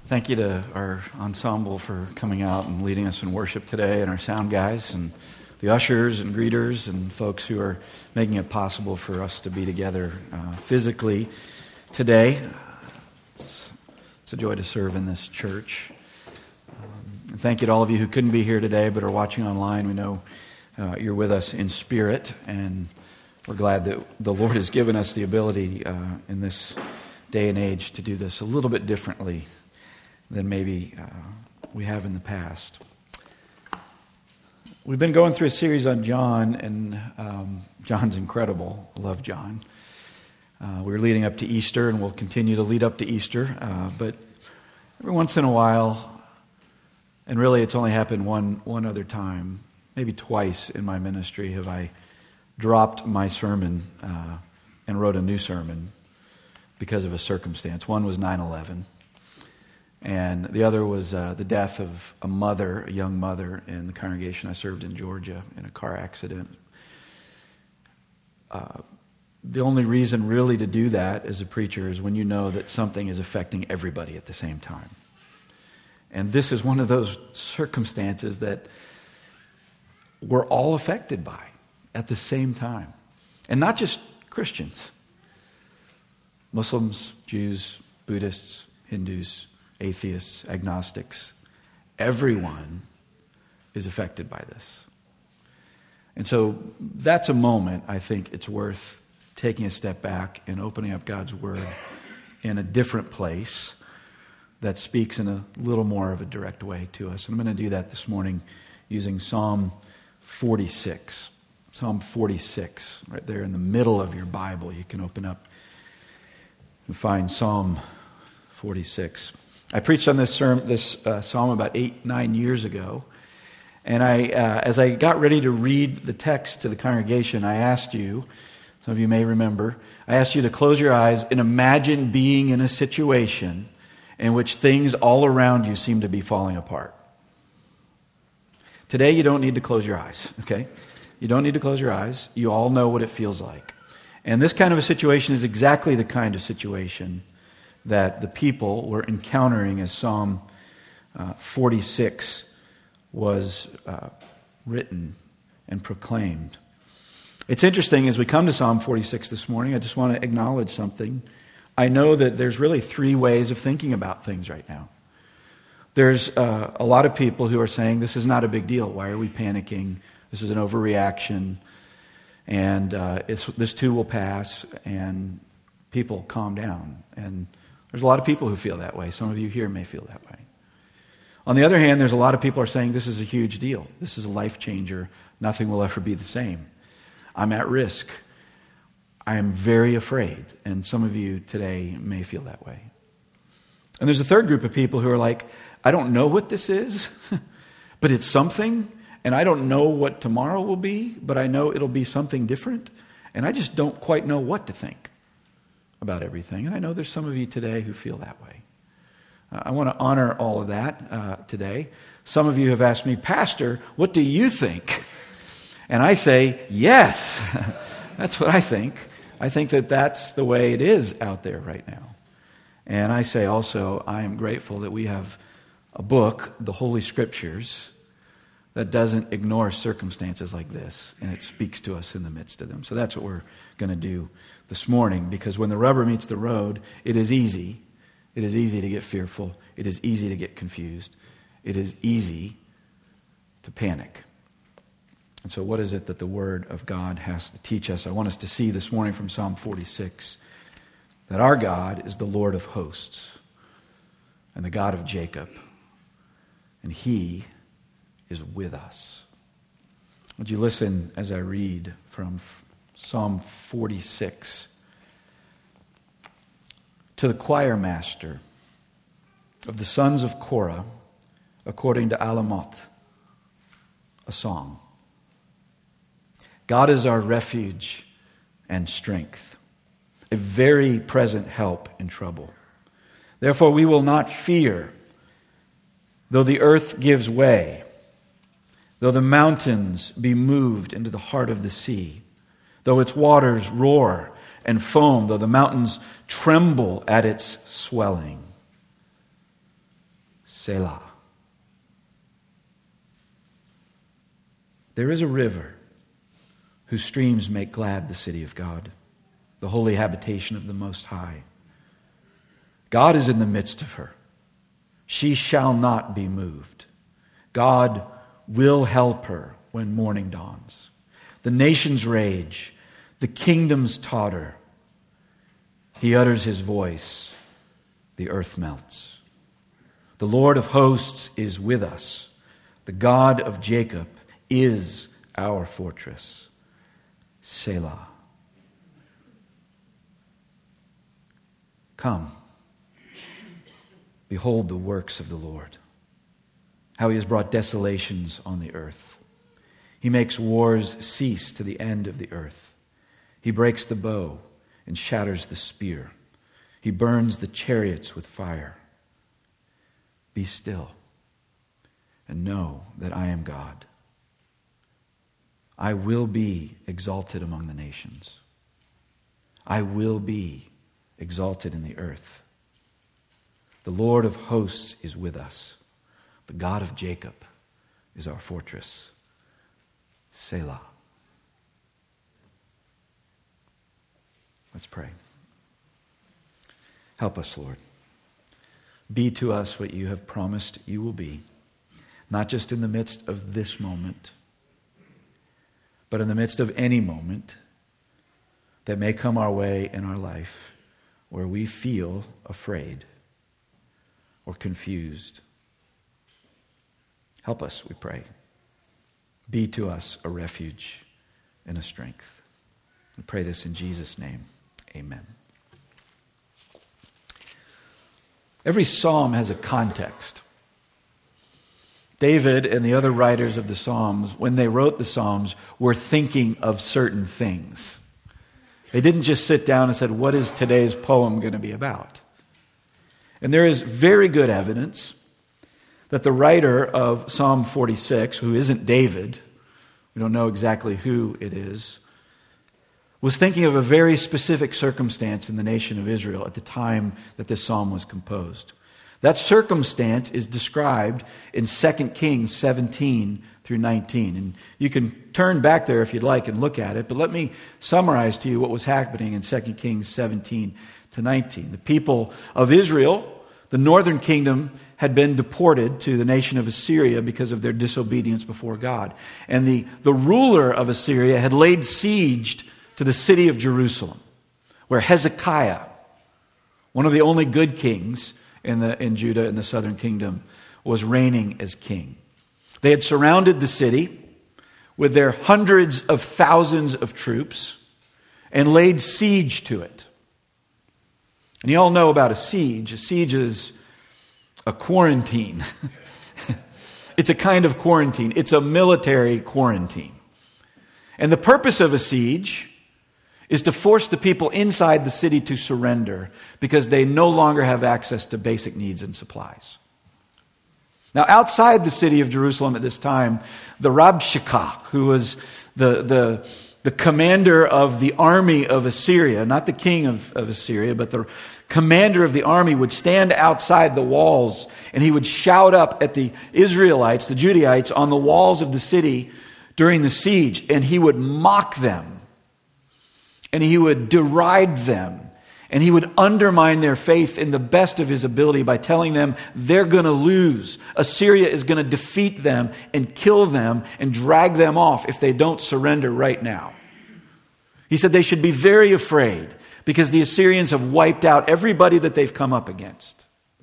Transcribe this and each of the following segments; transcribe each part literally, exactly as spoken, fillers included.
Thank you to our ensemble for coming out and leading us in worship today, and our sound guys, and the ushers and greeters, and folks who are making it possible for us to be together uh, physically today. It's, it's a joy to serve in this church. Um, and thank you to all of you who couldn't be here today but are watching online. We know uh, you're with us in spirit, and we're glad that the Lord has given us the ability uh, in this day and age to do this a little bit differently than maybe uh, we have in the past. We've been going through a series on John, and um, John's incredible. I love John. Uh, we're leading up to Easter, and we'll continue to lead up to Easter. Uh, but every once in a while, and really it's only happened one one other time, maybe twice in my ministry, have I dropped my sermon uh, and wrote a new sermon because of a circumstance. One was nine eleven. And the other was uh, the death of a mother, a young mother in the congregation I served in Georgia in a car accident. Uh, the only reason really to do that as a preacher is when you know that something is affecting everybody at the same time. And this is one of those circumstances that we're all affected by at the same time. And not just Christians. Muslims, Jews, Buddhists, Hindus, atheists, agnostics, everyone is affected by this. And so that's a moment I think it's worth taking a step back and opening up God's Word in a different place that speaks in a little more of a direct way to us. And I'm going to do that this morning using Psalm forty-six. Psalm forty-six, right there in the middle of your Bible. You can open up and find Psalm forty-six. I preached on this sermon, this uh, psalm about eight, nine years ago, and I, uh, as I got ready to read the text to the congregation, I asked you, some of you may remember, I asked you to close your eyes and imagine being in a situation in which things all around you seem to be falling apart. Today, you don't need to close your eyes, okay? You don't need to close your eyes. You all know what it feels like. And this kind of a situation is exactly the kind of situation that the people were encountering as Psalm uh, forty-six was uh, written and proclaimed. It's interesting, as we come to Psalm forty-six this morning, I just want to acknowledge something. I know that there's really three ways of thinking about things right now. There's uh, a lot of people who are saying, this is not a big deal. Why are we panicking? This is an overreaction. And uh, it's, this too will pass, and people calm down. And there's a lot of people who feel that way. Some of you here may feel that way. On the other hand, there's a lot of people who are saying this is a huge deal. This is a life changer. Nothing will ever be the same. I'm at risk. I am very afraid. And some of you today may feel that way. And there's a third group of people who are like, I don't know what this is, but it's something. And I don't know what tomorrow will be, but I know it'll be something different. And I just don't quite know what to think about everything. And I know there's some of you today who feel that way. Uh, I want to honor all of that uh, today. Some of you have asked me, Pastor, what do you think? And I say, yes, that's what I think. I think that that's the way it is out there right now. And I say also, I am grateful that we have a book, the Holy Scriptures, that doesn't ignore circumstances like this, and it speaks to us in the midst of them. So that's what we're going to do this morning, because when the rubber meets the road, it is easy. It is easy to get fearful. It is easy to get confused. It is easy to panic. And so what is it that the Word of God has to teach us? I want us to see this morning from Psalm forty-six that our God is the Lord of hosts and the God of Jacob, and He is with us. Would you listen as I read from Psalm forty-six? To the choir master of the sons of Korah, according to Alamoth, a song. God is our refuge and strength, a very present help in trouble. Therefore we will not fear, though the earth gives way, though the mountains be moved into the heart of the sea, though its waters roar and foam, though the mountains tremble at its swelling. Selah. There is a river whose streams make glad the city of God, the holy habitation of the Most High. God is in the midst of her. She shall not be moved. God will help her when morning dawns. The nations rage, the kingdoms totter. He utters his voice, the earth melts. The Lord of hosts is with us. The God of Jacob is our fortress. Selah. Come, behold the works of the Lord, how he has brought desolations on the earth. He makes wars cease to the end of the earth. He breaks the bow and shatters the spear. He burns the chariots with fire. Be still and know that I am God. I will be exalted among the nations. I will be exalted in the earth. The Lord of hosts is with us. The God of Jacob is our fortress. Selah. Let's pray. Help us, Lord. Be to us what you have promised you will be, not just in the midst of this moment, but in the midst of any moment that may come our way in our life where we feel afraid or confused. Help us, we pray. Be to us a refuge and a strength. We pray this in Jesus' name. Amen. Every psalm has a context. David and the other writers of the Psalms, when they wrote the Psalms, were thinking of certain things. They didn't just sit down and said, what is today's poem going to be about? And there is very good evidence that the writer of Psalm forty-six, who isn't David, we don't know exactly who it is, was thinking of a very specific circumstance in the nation of Israel at the time that this psalm was composed. That circumstance is described in Second Kings seventeen through nineteen. And you can turn back there if you'd like and look at it, but let me summarize to you what was happening in Second Kings seventeen to nineteen. The people of Israel, the northern kingdom, had been deported to the nation of Assyria because of their disobedience before God. And the, the ruler of Assyria had laid siege to the city of Jerusalem, where Hezekiah, one of the only good kings in the in Judah in the southern kingdom, was reigning as king. They had surrounded the city with their hundreds of thousands of troops and laid siege to it. And you all know about a siege. A siege is a quarantine. It's a kind of quarantine. It's a military quarantine. And the purpose of a siege is to force the people inside the city to surrender because they no longer have access to basic needs and supplies. Now, outside the city of Jerusalem at this time, the Rabshakeh, who was the, the, the commander of the army of Assyria, not the king of, of Assyria, but the commander of the army, would stand outside the walls and he would shout up at the Israelites, the Judaites, on the walls of the city during the siege, and he would mock them. And he would deride them. And he would undermine their faith in the best of his ability by telling them they're going to lose. Assyria is going to defeat them and kill them and drag them off if they don't surrender right now. He said they should be very afraid because the Assyrians have wiped out everybody that they've come up against.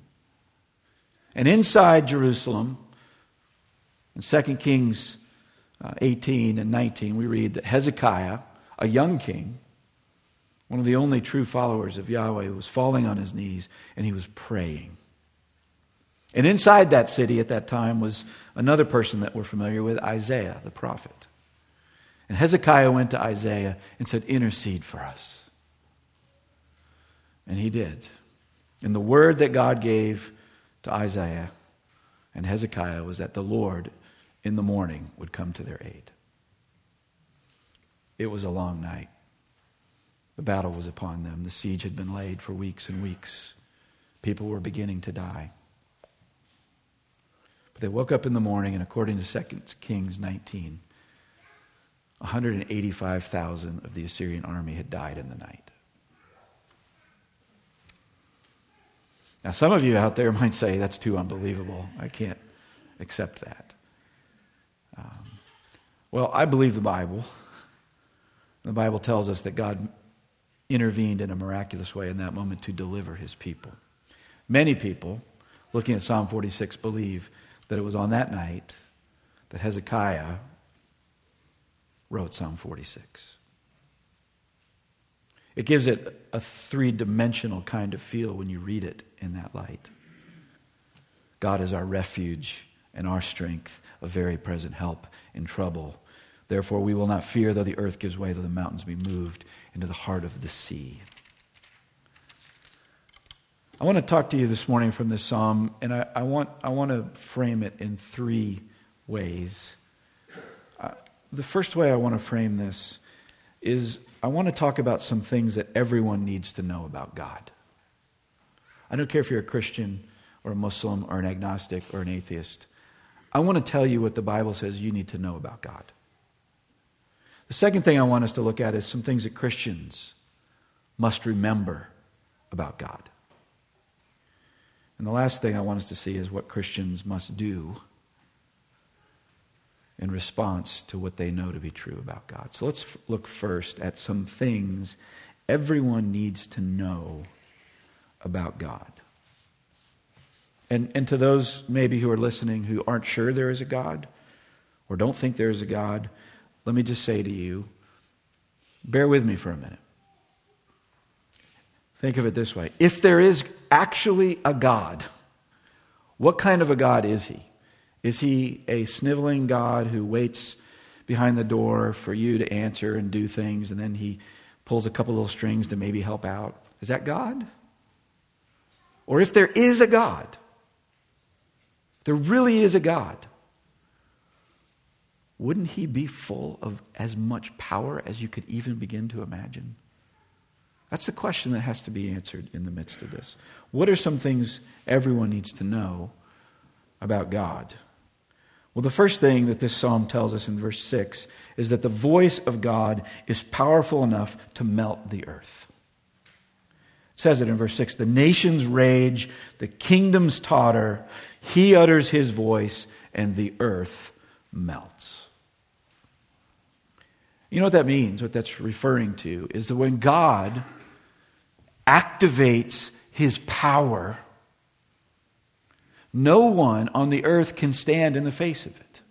And inside Jerusalem, in Second Kings eighteen and nineteen, we read that Hezekiah, a young king, one of the only true followers of Yahweh, was falling on his knees and he was praying. And inside that city at that time was another person that we're familiar with, Isaiah, the prophet. And Hezekiah went to Isaiah and said, intercede for us. And he did. And the word that God gave to Isaiah and Hezekiah was that the Lord in the morning would come to their aid. It was a long night. The battle was upon them. The siege had been laid for weeks and weeks. People were beginning to die. But they woke up in the morning, and according to Second Kings nineteen, one hundred eighty-five thousand of the Assyrian army had died in the night. Now, some of you out there might say, that's too unbelievable. I can't accept that. Um, well, I believe the Bible. The Bible tells us that God intervened in a miraculous way in that moment to deliver his people. Many people, looking at Psalm forty-six, believe that it was on that night that Hezekiah wrote Psalm forty-six. It gives it a three-dimensional kind of feel when you read it in that light. God is our refuge and our strength, a very present help in trouble. Therefore we will not fear, though the earth gives way, though the mountains be moved into the heart of the sea. I want to talk to you this morning from this psalm, and I, I want I want to frame it in three ways. Uh, the first way I want to frame this is I want to talk about some things that everyone needs to know about God. I don't care if you're a Christian or a Muslim or an agnostic or an atheist. I want to tell you what the Bible says you need to know about God. The second thing I want us to look at is some things that Christians must remember about God. And the last thing I want us to see is what Christians must do in response to what they know to be true about God. So let's f- look first at some things everyone needs to know about God. And, and to those maybe who are listening who aren't sure there is a God or don't think there is a God, let me just say to you, bear with me for a minute. Think of it this way. If there is actually a God, what kind of a God is he? Is he a sniveling God who waits behind the door for you to answer and do things, and then he pulls a couple little strings to maybe help out? Is that God? Or if there is a God, there really is a God, wouldn't he be full of as much power as you could even begin to imagine? That's the question that has to be answered in the midst of this. What are some things everyone needs to know about God? Well, the first thing that this psalm tells us in verse six is that the voice of God is powerful enough to melt the earth. It says it in verse six, the nations rage, the kingdoms totter, he utters his voice, and the earth melts. You know what that means? What that's referring to is that when God activates his power, no one on the earth can stand in the face of it.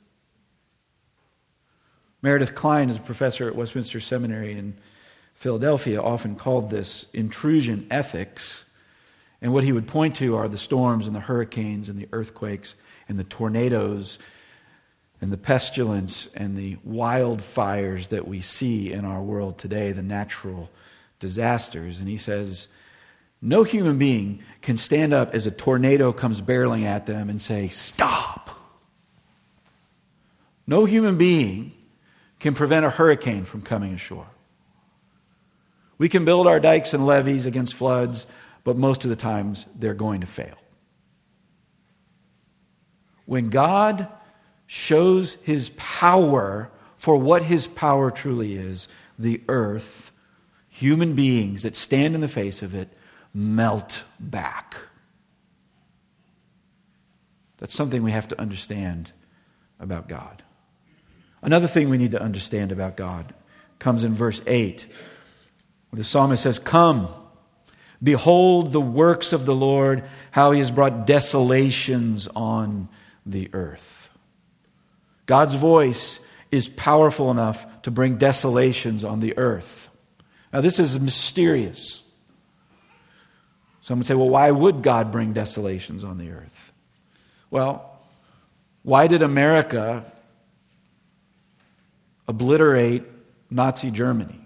Meredith Kline is a professor at Westminster Seminary in Philadelphia, often called this intrusion ethics. And what he would point to are the storms and the hurricanes and the earthquakes and the tornadoes and the pestilence and the wildfires that we see in our world today, the natural disasters. And he says, no human being can stand up as a tornado comes barreling at them and say, stop. No human being can prevent a hurricane from coming ashore. We can build our dikes and levees against floods, but most of the times they're going to fail. When God shows his power for what his power truly is, the earth, human beings that stand in the face of it, melt back. That's something we have to understand about God. Another thing we need to understand about God comes in verse eight. The psalmist says, come, behold the works of the Lord, how he has brought desolations on the earth. God's voice is powerful enough to bring desolations on the earth. Now this is mysterious. Some would say, well, why would God bring desolations on the earth? Well, why did America obliterate Nazi Germany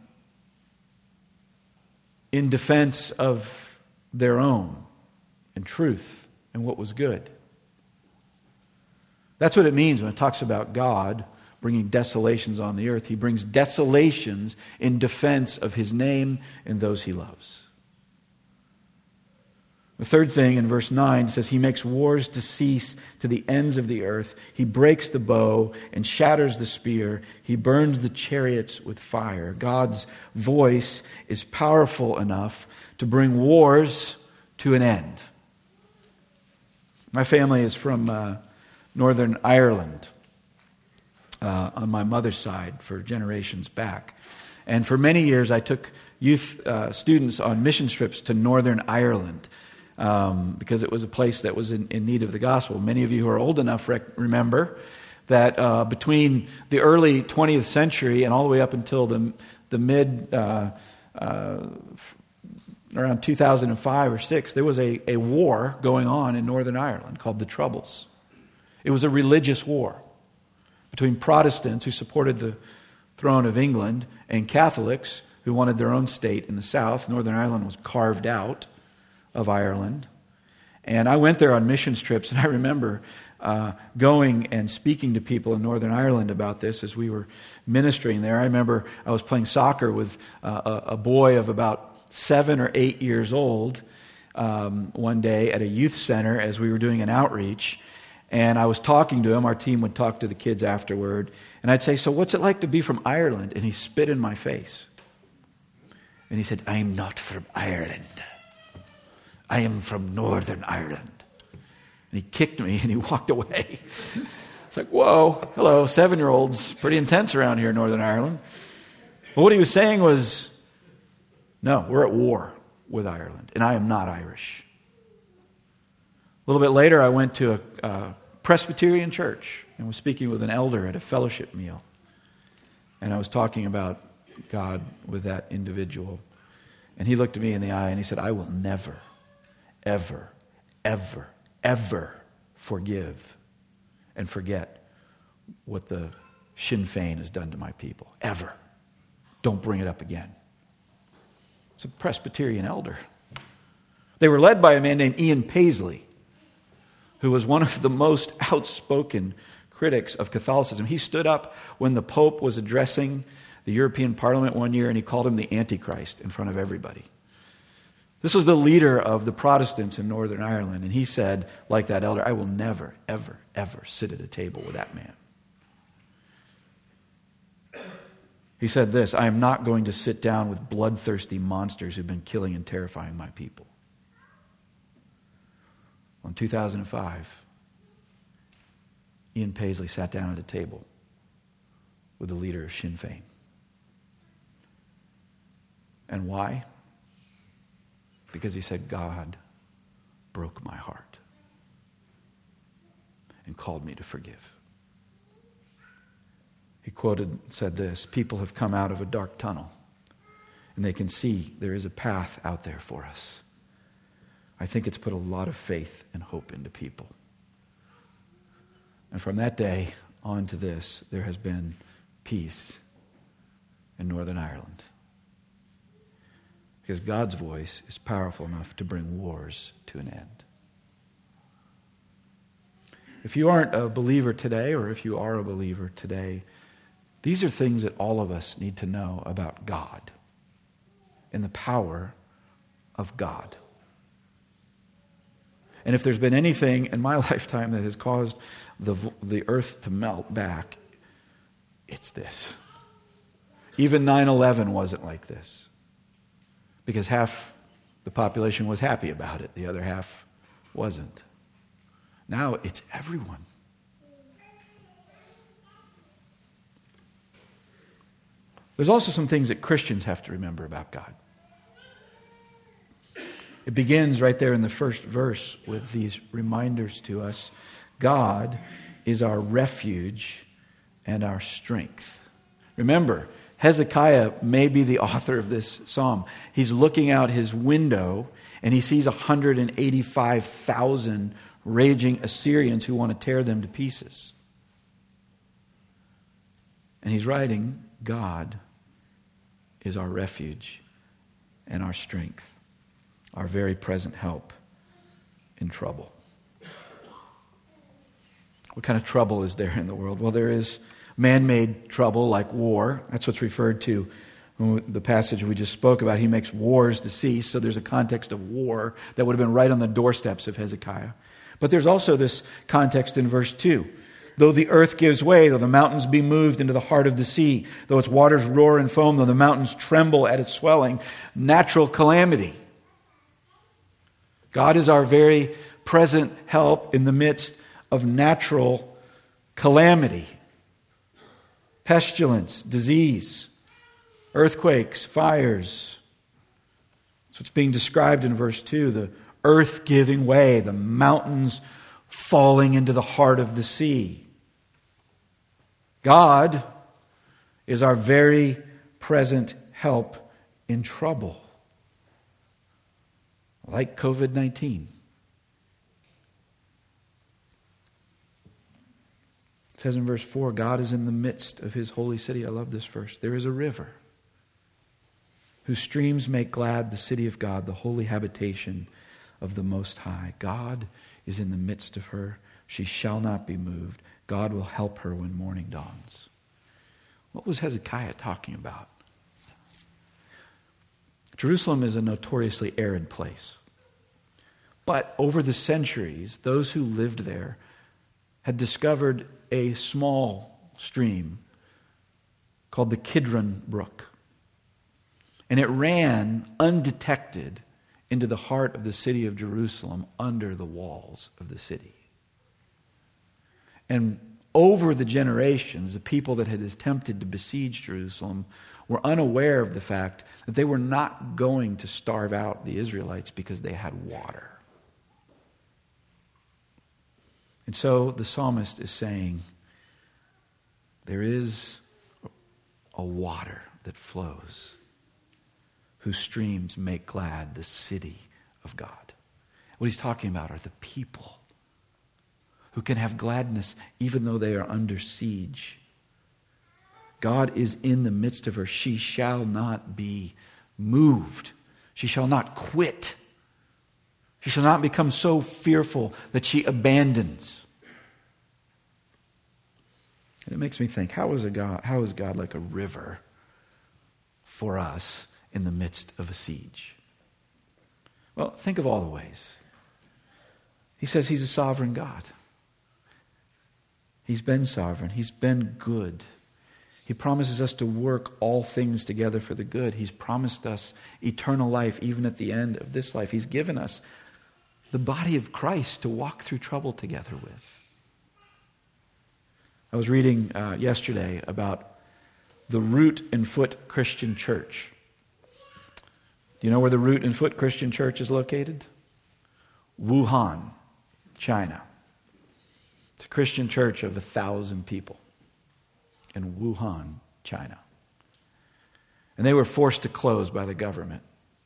in defense of their own and truth and what was good? That's what it means when it talks about God bringing desolations on the earth. He brings desolations in defense of his name and those he loves. The third thing in verse nine says, he makes wars to cease to the ends of the earth. He breaks the bow and shatters the spear. He burns the chariots with fire. God's voice is powerful enough to bring wars to an end. My family is from uh, Northern Ireland uh, on my mother's side for generations back. And for many years I took youth uh, students on mission trips to Northern Ireland. Um, because it was a place that was in, in need of the gospel. Many of you who are old enough rec- remember that uh, between the early twentieth century and all the way up until the the mid uh, uh, f- around two thousand five or six, there was a, a war going on in Northern Ireland called the Troubles. It was a religious war between Protestants who supported the throne of England and Catholics who wanted their own state in the south. Northern Ireland was carved out of Ireland. And I went there on missions trips, and I remember uh, going and speaking to people in Northern Ireland about this as we were ministering there. I remember I was playing soccer with uh, a, a boy of about seven or eight years old um, one day at a youth center as we were doing an outreach. And I was talking to him. Our team would talk to the kids afterward. And I'd say, so what's it like to be from Ireland? And he spit in my face. And he said, I'm not from Ireland. I am from Northern Ireland. And he kicked me and he walked away. It's like, whoa, hello, seven-year-olds, pretty intense around here in Northern Ireland. But what he was saying was, no, we're at war with Ireland, and I am not Irish. A little bit later, I went to a, a Presbyterian church and was speaking with an elder at a fellowship meal. And I was talking about God with that individual. And he looked at me in the eye and he said, I will never, ever, ever, ever forgive and forget what the Sinn Féin has done to my people. Ever. Don't bring it up again. It's a Presbyterian elder. They were led by a man named Ian Paisley, who was one of the most outspoken critics of Catholicism. He stood up when the Pope was addressing the European Parliament one year, and he called him the Antichrist in front of everybody. This was the leader of the Protestants in Northern Ireland, and he said, like that elder, I will never, ever, ever sit at a table with that man. He said this, I am not going to sit down with bloodthirsty monsters who've been killing and terrifying my people. In two thousand five, Ian Paisley sat down at a table with the leader of Sinn Féin. And why? Because he said, God broke my heart and called me to forgive. He quoted, said this, people have come out of a dark tunnel and they can see there is a path out there for us. I think it's put a lot of faith and hope into people. And from that day on to this, there has been peace in Northern Ireland. Because God's voice is powerful enough to bring wars to an end. If you aren't a believer today, or if you are a believer today, these are things that all of us need to know about God and the power of God. And if there's been anything in my lifetime that has caused the, the earth to melt back, it's this. Even nine eleven wasn't like this. Because half the population was happy about it. The other half wasn't. Now it's everyone. There's also some things that Christians have to remember about God. It begins right there in the first verse with these reminders to us. God is our refuge and our strength. Remember, Hezekiah may be the author of this psalm. He's looking out his window and he sees one hundred eighty-five thousand raging Assyrians who want to tear them to pieces. And he's writing, God is our refuge and our strength, our very present help in trouble. What kind of trouble is there in the world? Well, there is man-made trouble like war. That's what's referred to The passage we just spoke about, he makes wars to cease, so there's a context of war that would have been right on the doorsteps of Hezekiah. But there's also this context in verse two. Though the earth gives way, though the mountains be moved into the heart of the sea, though its waters roar and foam, though the mountains tremble at its swelling, natural calamity. God is our very present help in the midst of natural calamity. Pestilence, disease, earthquakes, fires. That's what's being described in verse two. The earth giving way, the mountains falling into the heart of the sea. God is our very present help in trouble. Like covid nineteen. It says in verse four, God is in the midst of his holy city. I love this verse. There is a river whose streams make glad the city of God, the holy habitation of the Most High. God is in the midst of her. She shall not be moved. God will help her when morning dawns. What was Hezekiah talking about? Jerusalem is a notoriously arid place. But over the centuries, those who lived there had discovered a small stream called the Kidron Brook. And it ran undetected into the heart of the city of Jerusalem under the walls of the city. And over the generations, the people that had attempted to besiege Jerusalem were unaware of the fact that they were not going to starve out the Israelites because they had water. And so the psalmist is saying, there is a water that flows, whose streams make glad the city of God. What he's talking about are the people who can have gladness even though they are under siege. God is in the midst of her. She shall not be moved. She shall not quit. She shall not become so fearful that she abandons. And it makes me think, how is a God, how is God like a river for us in the midst of a siege? Well, think of all the ways. He says he's a sovereign God. He's been sovereign. He's been good. He promises us to work all things together for the good. He's promised us eternal life even at the end of this life. He's given us the body of Christ to walk through trouble together with. I was reading uh, yesterday about the Root and Foot Christian Church. Do you know where the Root and Foot Christian Church is located? Wuhan, China. It's a Christian church of a thousand people in Wuhan, China. And they were forced to close by the government.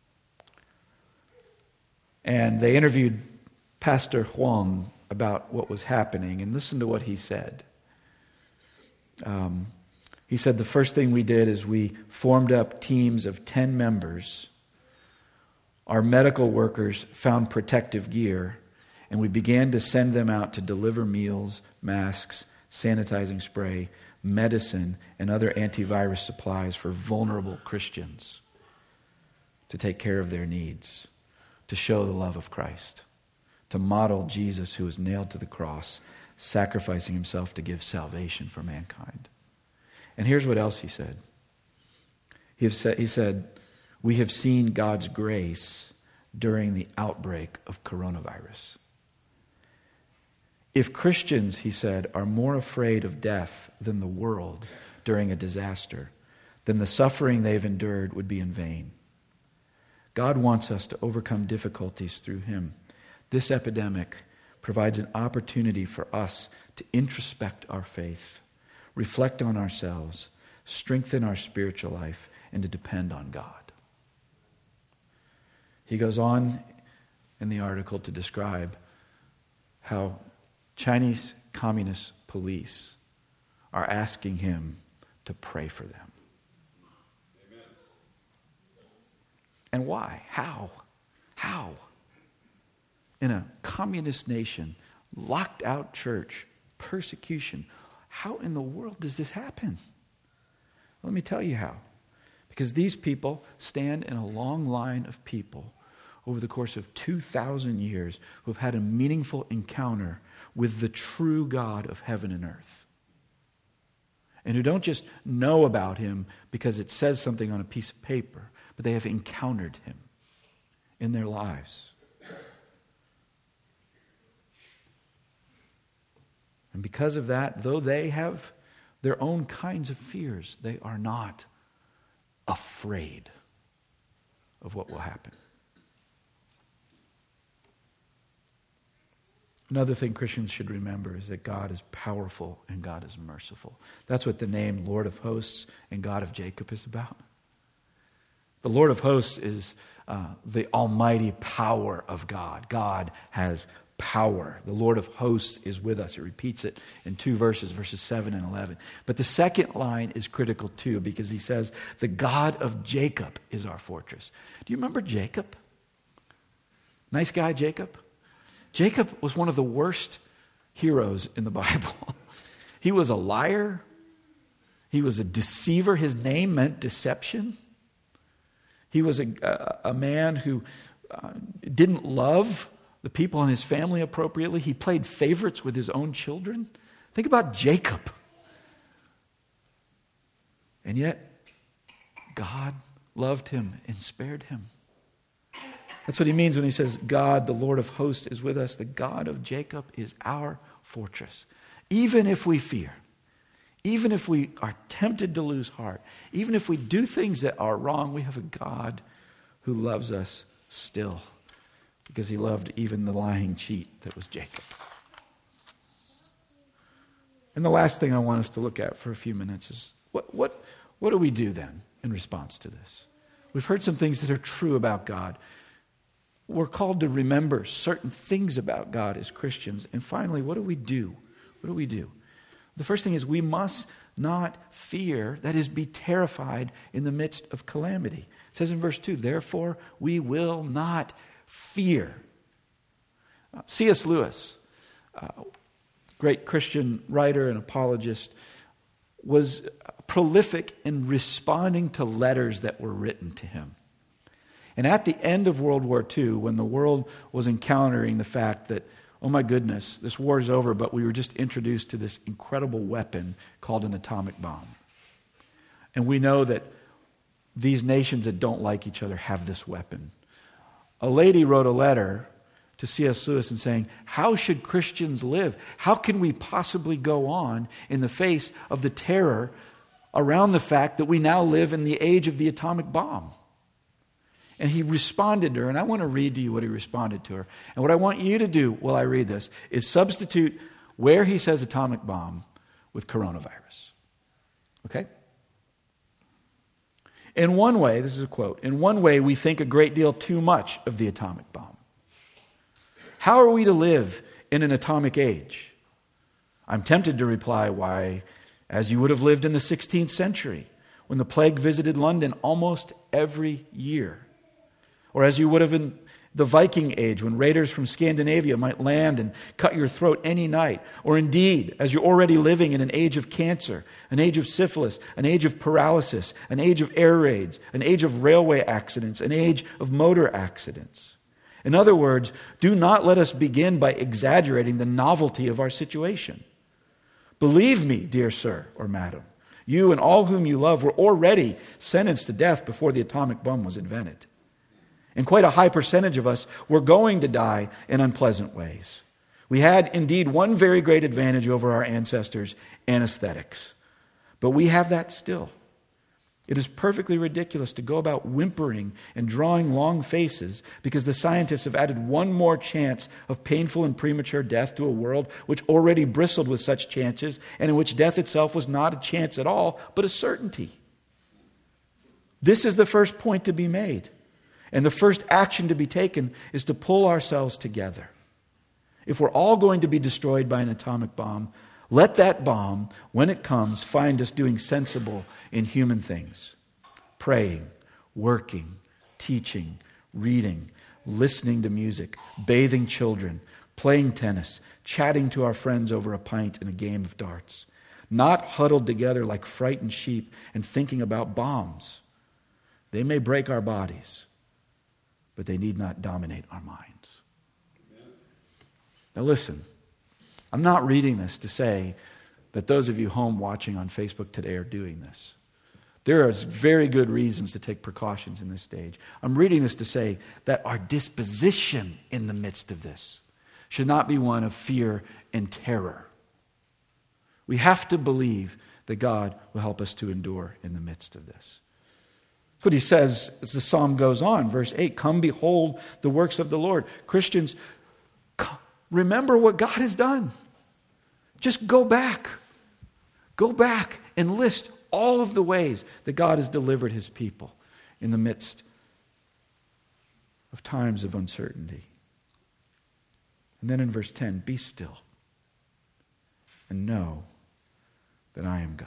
And they interviewed Pastor Huang about what was happening, and listen to what he said. Um, he said, the first thing we did is we formed up teams of ten members. Our medical workers found protective gear, and we began to send them out to deliver meals, masks, sanitizing spray, medicine, and other antivirus supplies for vulnerable Christians to take care of their needs, to show the love of Christ, to model Jesus who was nailed to the cross, sacrificing himself to give salvation for mankind. And here's what else he said. He said, he said, we have seen God's grace during the outbreak of coronavirus. If Christians, he said, are more afraid of death than the world during a disaster, then the suffering they've endured would be in vain. God wants us to overcome difficulties through him. This epidemic provides an opportunity for us to introspect our faith, reflect on ourselves, strengthen our spiritual life, and to depend on God. He goes on in the article to describe how Chinese Communist police are asking him to pray for them. Amen. And why? How? How? In a communist nation, locked out church, persecution, how in the world does this happen? Let me tell you how. Because these people stand in a long line of people over the course of two thousand years who have had a meaningful encounter with the true God of heaven and earth. And who don't just know about him because it says something on a piece of paper, but they have encountered him in their lives. And because of that, though they have their own kinds of fears, they are not afraid of what will happen. Another thing Christians should remember is that God is powerful and God is merciful. That's what the name Lord of Hosts and God of Jacob is about. The Lord of Hosts is uh, the almighty power of God. God has power. The Lord of Hosts is with us. It repeats it in two verses, verses seven and eleven. But the second line is critical too, because he says, the God of Jacob is our fortress. Do you remember Jacob? Nice guy, Jacob? Jacob was one of the worst heroes in the Bible. He was a liar. He was a deceiver. His name meant deception. He was a, a, a man who uh, didn't love the people in his family appropriately. He played favorites with his own children. Think about Jacob. And yet, God loved him and spared him. That's what he means when he says, God, the Lord of hosts, is with us. The God of Jacob is our fortress. Even if we fear, even if we are tempted to lose heart, even if we do things that are wrong, we have a God who loves us still, because he loved even the lying cheat that was Jacob. And the last thing I want us to look at for a few minutes is, what, what, what do we do then in response to this? We've heard some things that are true about God. We're called to remember certain things about God as Christians. And finally, what do we do? What do we do? The first thing is we must not fear, that is, be terrified in the midst of calamity. It says in verse two, therefore we will not fear. Uh, C S Lewis, uh, great Christian writer and apologist, was prolific in responding to letters that were written to him. And at the end of World War Two, when the world was encountering the fact that, oh my goodness, this war is over, but we were just introduced to this incredible weapon called an atomic bomb. And we know that these nations that don't like each other have this weapon. A lady wrote a letter to C S Lewis and saying, how should Christians live? How can we possibly go on in the face of the terror around the fact that we now live in the age of the atomic bomb? And he responded to her, and I want to read to you what he responded to her. And what I want you to do while I read this is substitute where he says atomic bomb with coronavirus. Okay? In one way, this is a quote, in one way we think a great deal too much of the atomic bomb. How are we to live in an atomic age? I'm tempted to reply, why, as you would have lived in the sixteenth century, when the plague visited London almost every year. Or as you would have in the Viking age, when raiders from Scandinavia might land and cut your throat any night. Or indeed, as you're already living in an age of cancer, an age of syphilis, an age of paralysis, an age of air raids, an age of railway accidents, an age of motor accidents. In other words, do not let us begin by exaggerating the novelty of our situation. Believe me, dear sir or madam, you and all whom you love were already sentenced to death before the atomic bomb was invented. And quite a high percentage of us were going to die in unpleasant ways. We had indeed one very great advantage over our ancestors, anesthetics. But we have that still. It is perfectly ridiculous to go about whimpering and drawing long faces because the scientists have added one more chance of painful and premature death to a world which already bristled with such chances and in which death itself was not a chance at all, but a certainty. This is the first point to be made. And the first action to be taken is to pull ourselves together. If we're all going to be destroyed by an atomic bomb, let that bomb, when it comes, find us doing sensible in human things. Praying, working, teaching, reading, listening to music, bathing children, playing tennis, chatting to our friends over a pint and a game of darts. Not huddled together like frightened sheep and thinking about bombs. They may break our bodies, but they need not dominate our minds. Now listen, I'm not reading this to say that those of you home watching on Facebook today are doing this. There are very good reasons to take precautions in this stage. I'm reading this to say that our disposition in the midst of this should not be one of fear and terror. We have to believe that God will help us to endure in the midst of this. That's what he says as the psalm goes on. Verse eight, come behold the works of the Lord. Christians, remember what God has done. Just go back. Go back and list all of the ways that God has delivered his people in the midst of times of uncertainty. And then in verse ten, be still and know that I am God.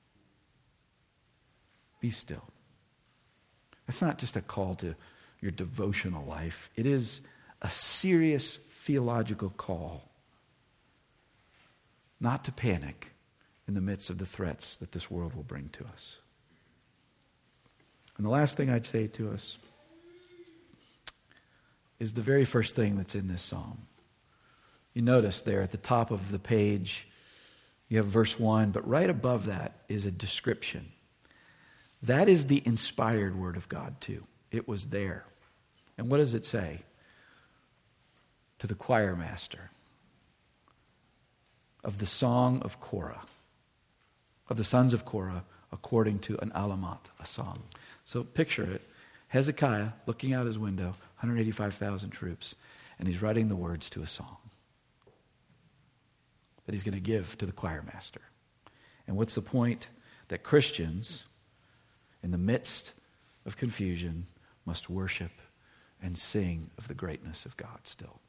Be still. That's not just a call to your devotional life. It is a serious theological call not to panic in the midst of the threats that this world will bring to us. And the last thing I'd say to us is the very first thing that's in this psalm. You notice there at the top of the page, you have verse one, but right above that is a description. That is the inspired word of God too. It was there. And what does it say? To the choir master of the song of Korah, of the sons of Korah, according to an alamat, a song. So picture it. Hezekiah looking out his window, one hundred eighty-five thousand troops, and he's writing the words to a song that he's going to give to the choir master. And what's the point? That Christians, in the midst of confusion, must worship and sing of the greatness of God still.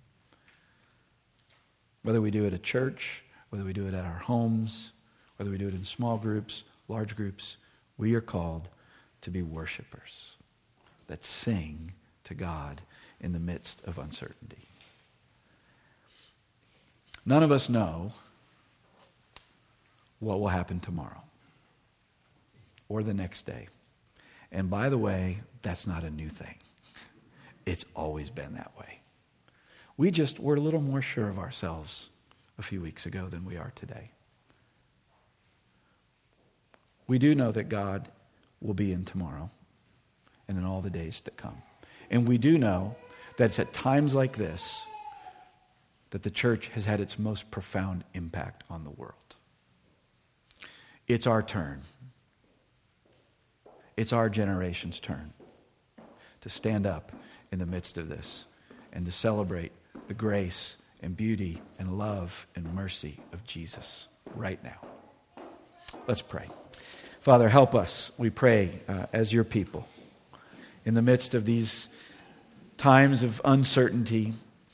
Whether we do it at church, whether we do it at our homes, whether we do it in small groups, large groups, we are called to be worshipers that sing to God in the midst of uncertainty. None of us know what will happen tomorrow or the next day. And by the way, that's not a new thing. It's always been that way. We just were a little more sure of ourselves a few weeks ago than we are today. We do know that God will be in tomorrow and in all the days to come. And we do know that it's at times like this that the church has had its most profound impact on the world. It's our turn. It's our generation's turn to stand up in the midst of this and to celebrate the grace and beauty and love and mercy of Jesus right now. Let's pray. Father, help us, we pray, uh, as your people, in the midst of these times of uncertainty,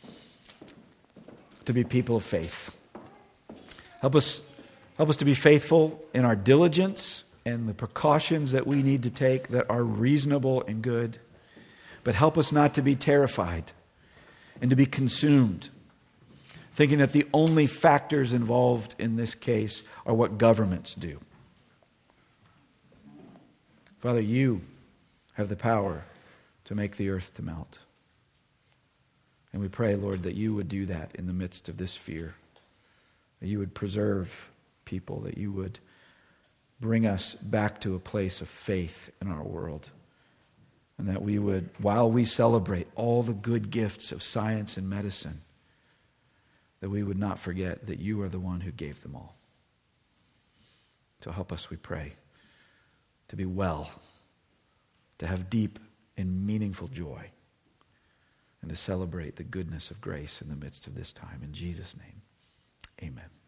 to be people of faith. Help us, help us to be faithful in our diligence and the precautions that we need to take that are reasonable and good. But help us not to be terrified and to be consumed, thinking that the only factors involved in this case are what governments do. Father, you have the power to make the earth to melt. And we pray, Lord, that you would do that in the midst of this fear, that you would preserve people, that you would bring us back to a place of faith in our world, and that we would, while we celebrate all the good gifts of science and medicine, that we would not forget that you are the one who gave them all. So help us, we pray, to be well, to have deep and meaningful joy, and to celebrate the goodness of grace in the midst of this time. In Jesus' name, amen.